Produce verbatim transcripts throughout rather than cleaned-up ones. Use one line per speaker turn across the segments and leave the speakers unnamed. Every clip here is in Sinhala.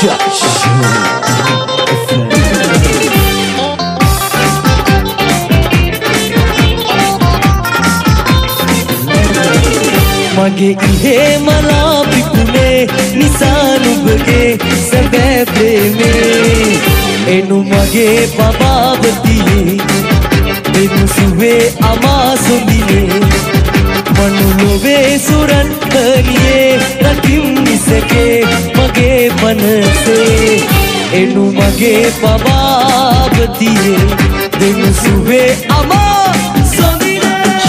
මගේ ඉහේ මලා පිපුනේ නිසා නුඹගේ සැබෑ ප්‍රේමේ එනු මගේ පබාවතියේ එනු සුවේ අමාසුදිනේ මනුලොවේ සුරන් කලියේ රකිම් නිසකේ මගේ පනසේ එනු මගේ පබාවතියේ එනු සුවේ අමාසුදිනේ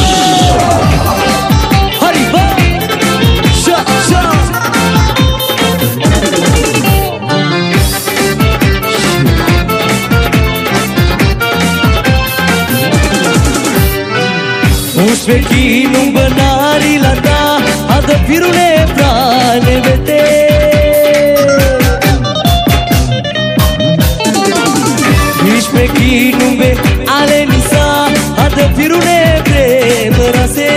Usveki numba nari lata ada pirune prane vete Usveki numbe ale nisa ada pirune prema rase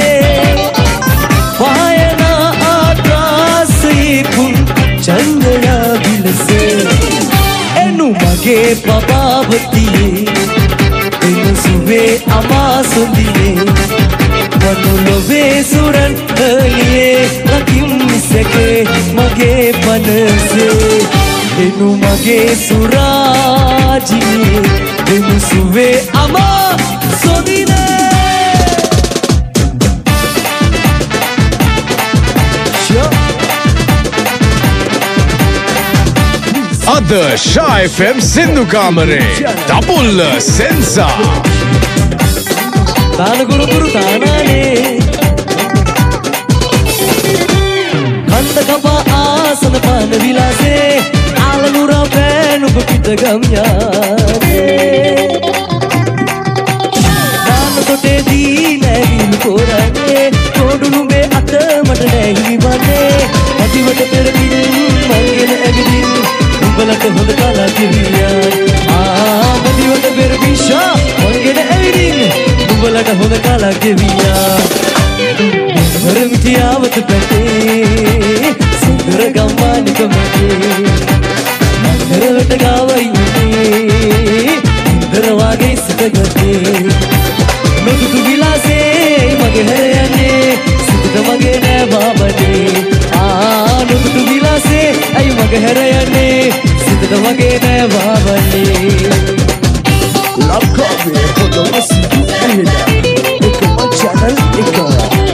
Payana atrasi kun chandana bilase Enu mage pabavatiye enu suve amasundine මනුලොවේ සුරන් කලියේ රකිම් මිසකේ මගේ පනසේ එනු මගේ සුරාජියේ එනු සුවේ අමා සොදිනේ
අද ෂා එෆ් එම් සින්දු කාමරේ ඩබුල් සෙන්සා
තාන ගුරු ගුරු තානානේ කන්ද කපා ආසන පාන විලාසේ ආලනුරා පෑනුප පිටගම් යානේ තාන තොටේදී නැවිල් කොරන්නේ කොඩුනුඹේ අත මට නැහිවි වන්නේ අතිවට පෙරමින් මංගෙන ඇවිදින් උඹලට හොඳ කලා කිවියා ආ මදිවට පෙරමිෂා මංගෙන ඇවිදින් උඹලට හොඳ කලා ගෙවියා වරමිටියාවත පැටේ සුන්දර ගම්මානික මගේ මන්දරවට ගාවයි උනේ ඉන්දරවාගේ සිතගතේ නොදුදු විලාසේ මගේ හැර යන්නේ සිතට මගේ නෑ බාබනේ ආ නොදුදු විලාසේ ඇයි මගේ හැර යන්නේ සිතට මගේ නෑ බාබනේ
Love coffee, hold on, listen to it. Look at my channel, it go.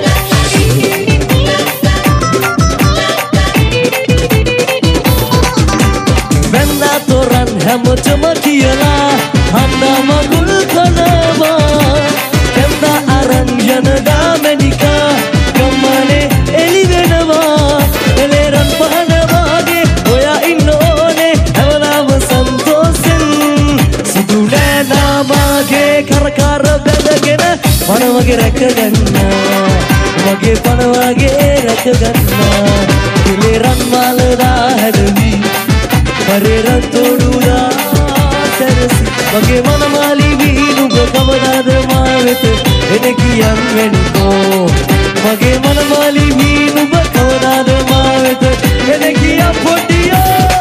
Benda toran hamotama kiyala, hamna magul khanava. Benda aran yanada menika, kamane elivenava. Eleran pahanavage, oya innone, havanava santosen. Sudune namage karakara bedagena, panavage rakaganna. Mage panavage rakaganna. Eleran malada hadavi. Parera toduda terasi mage manamali vinuga kamadada mavete enekiyan veniko mage manamali vinuga kamadada mavete enekiya podiyo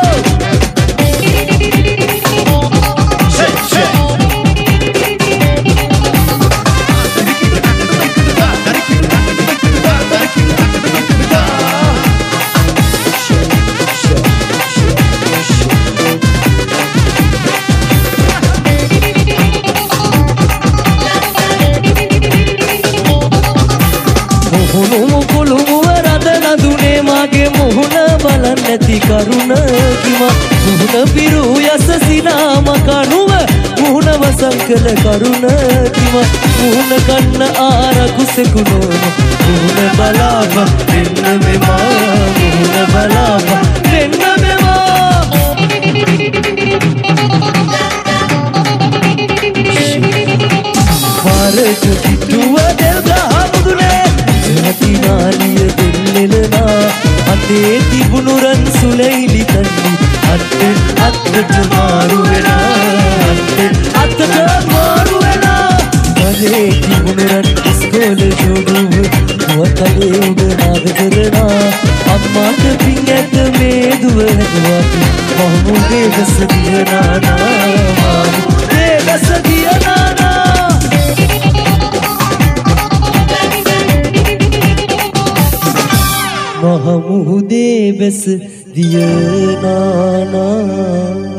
නැති කරුණ කිම මුහුණ පිරු යස සිනාම කනුව මුහුණ වසංකල කරුණ කිම මුහුණ කන්න ආරකුසෙකුණෝන මුහුණ බලාප දෙන්න මෙමා මුහුණ බලාප දෙන්න මෙමා පාරක පිටුව දෙල්ගහ මුදුනේ ජනති නාලිය දෙල්ලෙලනා අතේ තිබුණු රන් සුලෙයිලි තන්නි අත්තට අත්තට මාරු වෙනා අත්තට අත්තට මාරු වෙනා මගේ තිබුණු රන් ඉස්කෝලේ ජෝඩුව මුවකලේ උඩ නාද කරනා අම්මාට පිං ඇත මේ දුව හැදුවා महमूदे बस दिया नाना महमूदे बस दिया नाना महमूदे बस दिया नाना